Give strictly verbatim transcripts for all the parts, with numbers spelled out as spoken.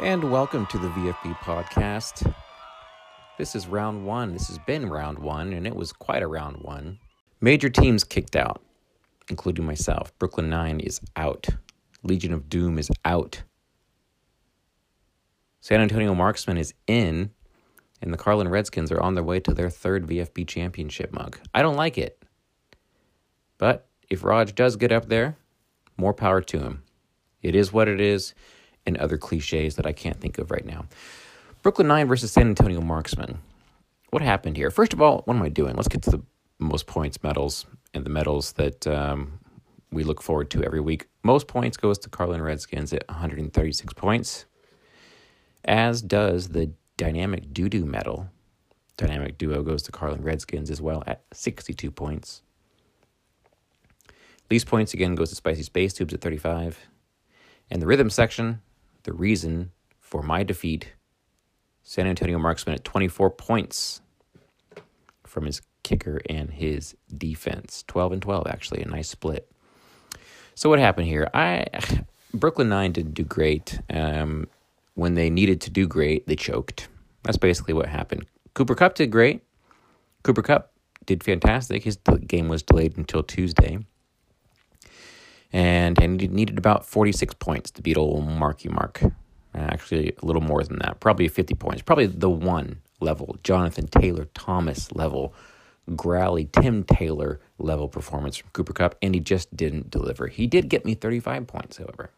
And welcome to the V F B podcast. This is round one. This has been round one, and it was quite a round one. Major teams kicked out, including myself. Brooklyn Nine is out. Legion of Doom is out. San Antonio Marksmen is in, and the Carlin Redskins are on their way to their third V F B championship mug. I don't like it, but if Raj does get up there, more power to him. It is what it is, and other cliches that I can't think of right now. Brooklyn Nine versus San Antonio Marksmen. What happened here? First of all, what am I doing? Let's get to the most points medals and the medals that um, we look forward to every week. Most points goes to Carlin Redskins at one hundred thirty-six points, as does the Dynamic Doo-Doo medal. Dynamic Duo goes to Carlin Redskins as well at sixty-two points. Least points again goes to Spicy Space Tubes at thirty-five. And the rhythm section, the reason for my defeat, San Antonio Marksman at twenty-four points from his kicker and his defense. twelve and twelve, actually, a nice split. So what happened here? I Brooklyn Nine didn't do great. Um, when they needed to do great, they choked. That's basically what happened. Cooper Kupp did great. Cooper Kupp did fantastic. His game was delayed until Tuesday. And he needed about forty-six points to beat old Marky Mark. Actually, a little more than that. Probably fifty points. Probably the one level, Jonathan Taylor Thomas level, growly Tim Taylor level performance from Cooper Kupp, and he just didn't deliver. He did get me thirty-five points, however.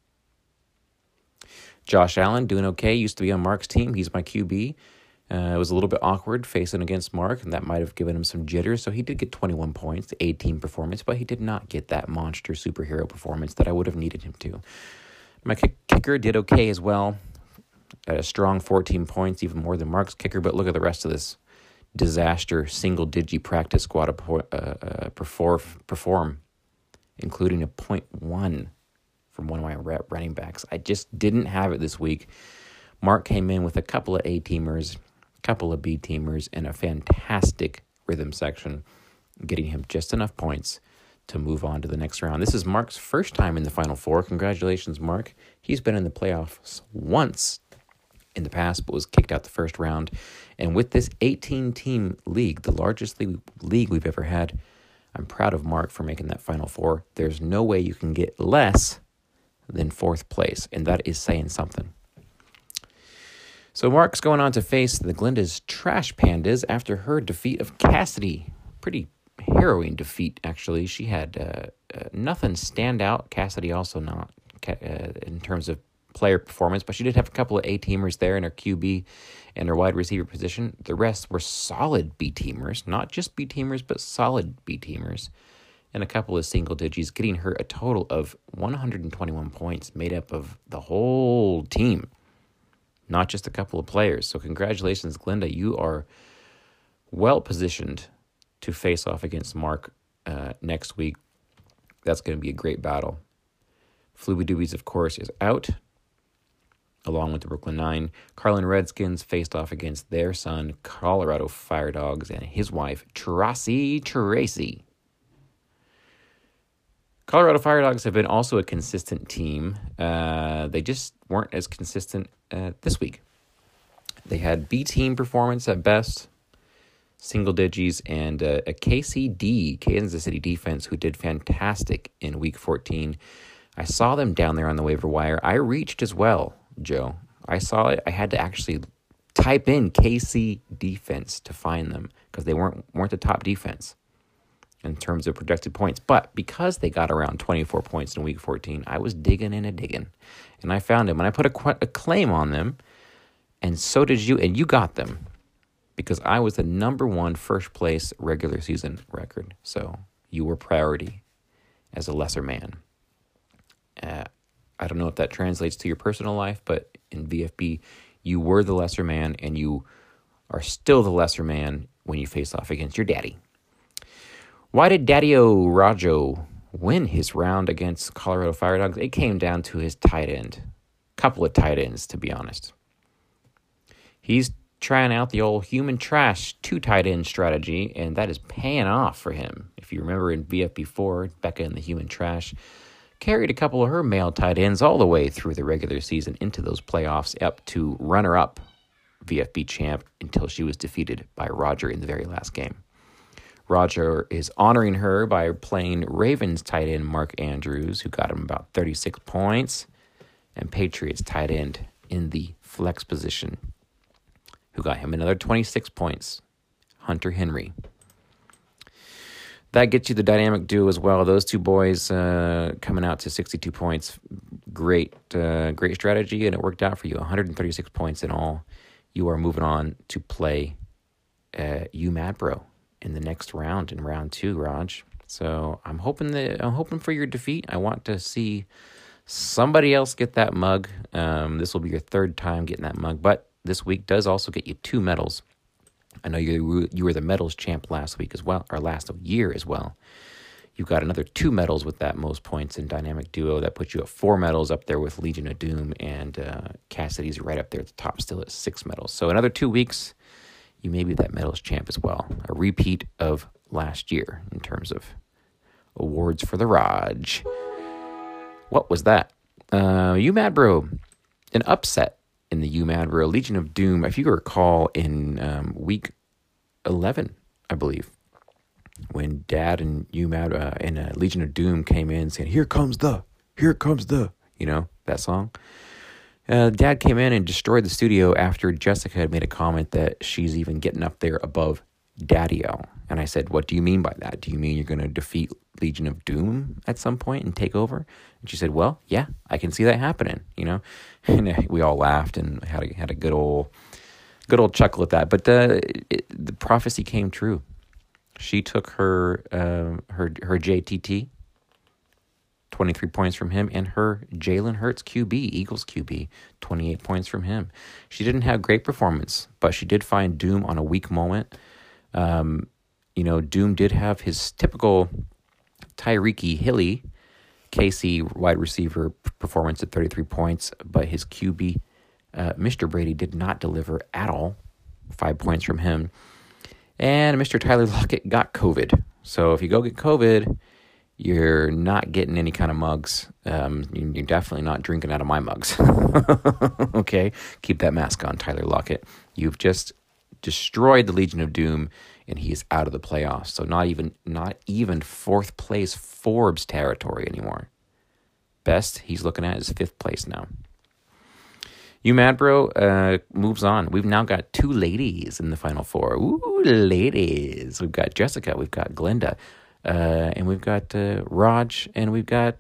Josh Allen doing okay. Used to be on Mark's team. He's my Q B. Uh, it was a little bit awkward facing against Mark, and that might have given him some jitters. So he did get twenty-one points, A-team performance, but he did not get that monster superhero performance that I would have needed him to. My kick- kicker did okay as well, at a strong fourteen points, even more than Mark's kicker. But look at the rest of this disaster single-digit practice squad uh, uh, perform, perform, including a point one from one of my running backs. I just didn't have it this week. Mark came in with a couple of A-teamers, couple of B-teamers, and a fantastic rhythm section, getting him just enough points to move on to the next round. This is Mark's first time in the Final Four. Congratulations, Mark. He's been in the playoffs once in the past, but was kicked out the first round. And with this eighteen-team league, the largest league, league we've ever had, I'm proud of Mark for making that Final Four. There's no way you can get less than fourth place, and that is saying something. So Mark's going on to face the Glinda's Trash Pandas after her defeat of Cassidy. Pretty harrowing defeat, actually. She had uh, uh, nothing stand out. Cassidy also not uh, in terms of player performance, but she did have a couple of A-teamers there in her Q B and her wide receiver position. The rest were solid B-teamers, not just B-teamers, but solid B-teamers, and a couple of single digits, getting her a total of one hundred twenty-one points made up of the whole team, not just a couple of players. So congratulations, Glinda. You are well-positioned to face off against Mark uh, next week. That's going to be a great battle. Flooby Doobies, of course, is out, along with the Brooklyn Nine. Carlin Redskins faced off against their son, Colorado Fire Dogs, and his wife, Tracy Tracy. Colorado Fire Dogs have been also a consistent team. Uh, they just weren't as consistent uh, this week. They had B-team performance at best, single digits, and uh, a K C D, Kansas City defense, who did fantastic in week fourteen. I saw them down there on the waiver wire. I reached as well, Joe. I saw it. I had to actually type in K C defense to find them because they weren't weren't the top defense in terms of projected points. But because they got around twenty-four points in week fourteen, I was digging and a digging. And I found them. And I put a, a claim on them. And so did you. And you got them. Because I was the number one first place regular season record. So you were priority as a lesser man. Uh, I don't know if that translates to your personal life, but in V F B, you were the lesser man, and you are still the lesser man when you face off against your daddy. Why did Daddy-O Rajo win his round against Colorado Fire Dogs? It came down to his tight end. Couple of tight ends, to be honest. He's trying out the old human trash two tight end strategy, and that is paying off for him. If you remember in V F B four, Becca and the human trash carried a couple of her male tight ends all the way through the regular season into those playoffs up to runner-up V F B champ until she was defeated by Roger in the very last game. Roger is honoring her by playing Ravens tight end Mark Andrews, who got him about thirty-six points, and Patriots tight end in the flex position, who got him another twenty-six points, Hunter Henry. That gets you the dynamic duo as well. Those two boys uh, coming out to sixty-two points. Great, uh, great strategy, and it worked out for you. one hundred thirty-six points in all. You are moving on to play uh, U Madbro in the next round, in round two, Raj. So I'm hoping that I'm hoping for your defeat. I want to see somebody else get that mug. Um, this will be your third time getting that mug, but this week does also get you two medals. I know you you were the medals champ last week as well, or last year as well. You got another two medals with that most points in Dynamic Duo. That puts you at four medals up there with Legion of Doom, and uh, Cassidy's right up there at the top, still at six medals. So another two weeks, you may be that medals champ as well. A repeat of last year in terms of awards for the Raj. What was that? Uh, U Madbro, an upset in the U Madbro Legion of Doom. If you recall, in um, week eleven, I believe, when Dad and U Mad uh, and uh, Legion of Doom came in saying, "Here comes the, here comes the," you know that song. Uh, Dad came in and destroyed the studio after Jessica had made a comment that she's even getting up there above Daddy-O. And I said, "What do you mean by that? Do you mean you're going to defeat Legion of Doom at some point and take over?" And she said, "Well, yeah, I can see that happening." You know, and we all laughed and had a, had a good old, good old chuckle at that. But uh, it, the prophecy came true. She took her uh, her her J T T, twenty-three points from him, and her Jalen Hurts Q B, Eagles Q B, twenty-eight points from him. She didn't have great performance, but she did find Doom on a weak moment. Um, you know, Doom did have his typical Tyreek Hilly, K C wide receiver performance at thirty-three points, but his Q B, uh, Mister Brady, did not deliver at all. Five points from him. And Mister Tyler Lockett got COVID. So if you go get COVID, you're not getting any kind of mugs. Um, you're definitely not drinking out of my mugs. Okay? Keep that mask on, Tyler Lockett. You've just destroyed the Legion of Doom, and he is out of the playoffs. So not even not even fourth place Forbes territory anymore. Best he's looking at is fifth place now. U Madbro uh, moves on. We've now got two ladies in the Final Four. Ooh, ladies. We've got Jessica, we've got Glenda, uh, and we've got uh, Raj, and we've got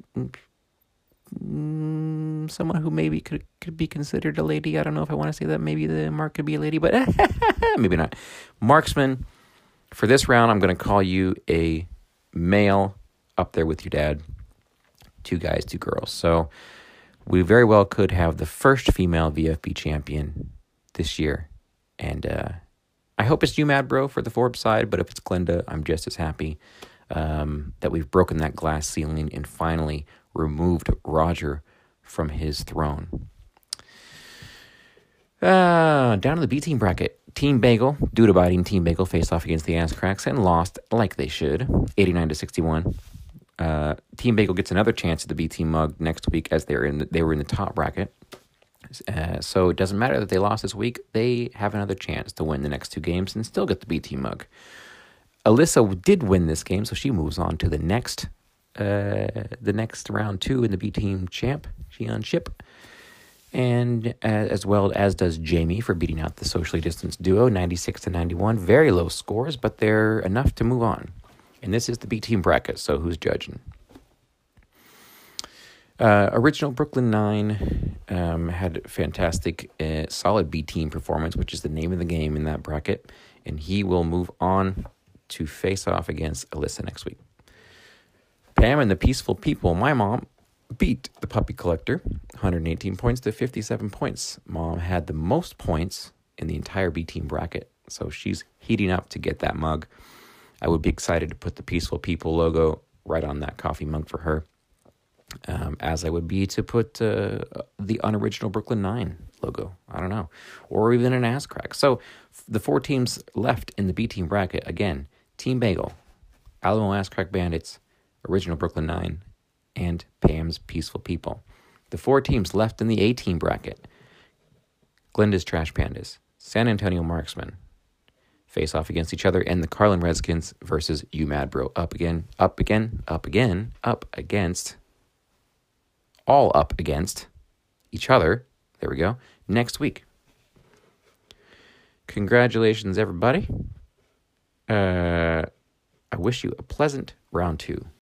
mm, someone who maybe could could be considered a lady. I don't know if I want to say that. Maybe the Mark could be a lady, but maybe not. Marksman, for this round, I'm going to call you a male up there with your dad. Two guys, two girls. So we very well could have the first female V F B champion this year. And uh, I hope it's U Madbro for the Forbes side, but if it's Glenda, I'm just as happy um, that we've broken that glass ceiling and finally removed Roger from his throne. Uh, down to the B team bracket. Team Bagel, Dude Abiding Team Bagel faced off against the Ass Cracks and lost like they should, eighty-nine to sixty-one. Uh, Team Bagel gets another chance at the B Team mug next week as they're in the, they were in the top bracket. Uh, so it doesn't matter that they lost this week. They have another chance to win the next two games and still get the B Team mug. Alyssa did win this game, so she moves on to the next uh, the next round two in the B Team champ. She on ship. And uh, as well as does Jamie for beating out the socially distanced duo, ninety-six to ninety-one. Very low scores, but they're enough to move on. And this is the B Team bracket, so who's judging? Uh, original Brooklyn Nine um, had fantastic, uh, solid B Team performance, which is the name of the game in that bracket. And he will move on to face off against Alyssa next week. Pam and the Peaceful People, my mom, beat the Puppy Collector, one hundred eighteen points to fifty-seven points. Mom had the most points in the entire B Team bracket, so she's heating up to get that mug. I would be excited to put the Peaceful People logo right on that coffee mug for her, um, as I would be to put uh, the unoriginal Brooklyn Nine logo. I don't know. Or even an ass crack. So the four teams left in the B Team bracket, again, Team Bagel, Alamo Ass Crack Bandits, original Brooklyn Nine, and Pam's Peaceful People. The four teams left in the A-team bracket. Glenda's Trash Pandas, San Antonio Marksmen face off against each other, and the Carlin Redskins versus You Mad Bro. Up again, up again, up again, up against, all up against each other. There we go. Next week. Congratulations, everybody. Uh, I wish you a pleasant round two.